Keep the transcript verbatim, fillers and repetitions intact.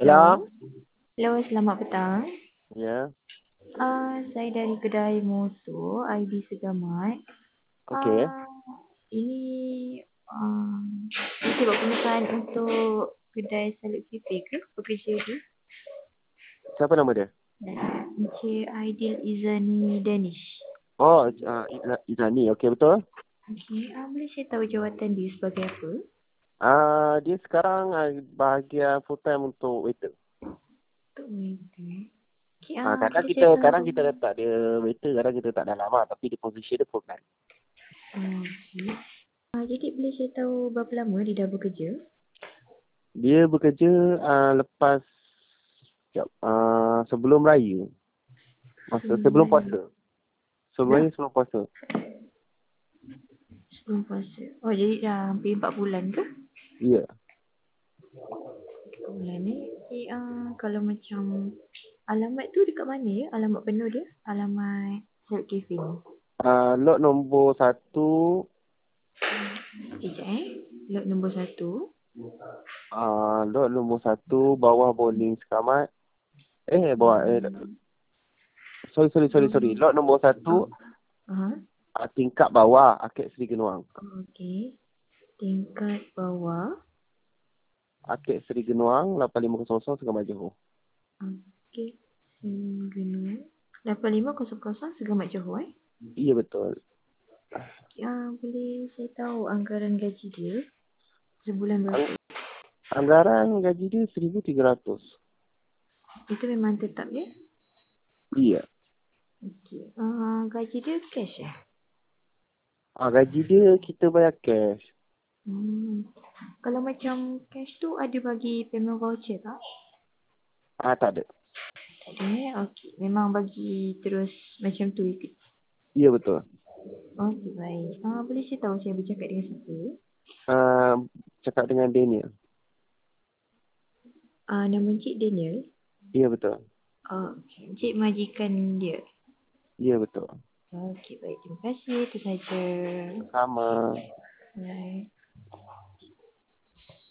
Hello. Hello. Hello, selamat petang. Ya. Uh, saya dari kedai motor I D Segamat. Okey. Uh, ini um, kita buat perlukan untuk kedai Saluk Cafe ke? Pekerja ke? Siapa nama dia? Encik Aidil Izani Danish. Oh, uh, Izani. Okey, betul. Okey, uh, boleh saya tahu jawatan dia sebagai apa? Ah, uh, dia sekarang uh, bahagian full time untuk waiter. Untuk waiter. Okay, Ah, uh, uh, kadang boleh kita saya kadang tahu. kita letak dia waiter, kadang kita tak dalam lah, tapi di posisi dia full time. Okey. Uh, jadi boleh saya tahu berapa lama dia dah bekerja? Dia bekerja uh, lepas uh, sebelum raya. Masa sebelum puasa. Sebelum raya, sebelum puasa. Sebelum puasa. Oh, jadi dah hampir empat bulan ke? Ya. Yeah. Bulan ni. Eh, uh, kalau macam alamat tu dekat mana ya? Alamat penuh dia? Alamat Saluk Cafe ni. Uh, lot nombor satu. Sekejap eh. Lot nombor satu. Uh, lot nombor satu, bawah bowling Sekamat. Eh, bawah. Eh, sorry, sorry, sorry, sorry. Lot nombor satu. Uh-huh. Uh, tingkat bawah, Akek Seri Genuang. Okey. Tingkat bawah. Akek Seri Genuang, lapan lima kosong kosong Segamat Johor. Okey. Segamat. lapan lima kosong kosong Segamat Johor eh? Ya, betul. Ya, boleh saya tahu anggaran gaji dia sebulan berapa? Ang- anggaran gaji dia seribu tiga ratus. Itu memang tetap ya? Iya. Okey. Uh, gaji dia cash eh? Ah, gaji dia kita bayar cash. Hmm. Kalau macam cash tu ada bagi payment voucher tak? Ah, tak ada. Tak ada eh? Okey. Memang bagi terus macam tu ke? Ya, betul. Okey, baik. Uh, boleh saya tahu saya bercakap dengan siapa? Ah, cakap dengan Daniel. Uh, nama Encik Daniel? Ya, betul. Oh, okay. Encik majikan dia? Ya, betul. Okey, baik. Terima kasih. Itu saja. Sama. Bye.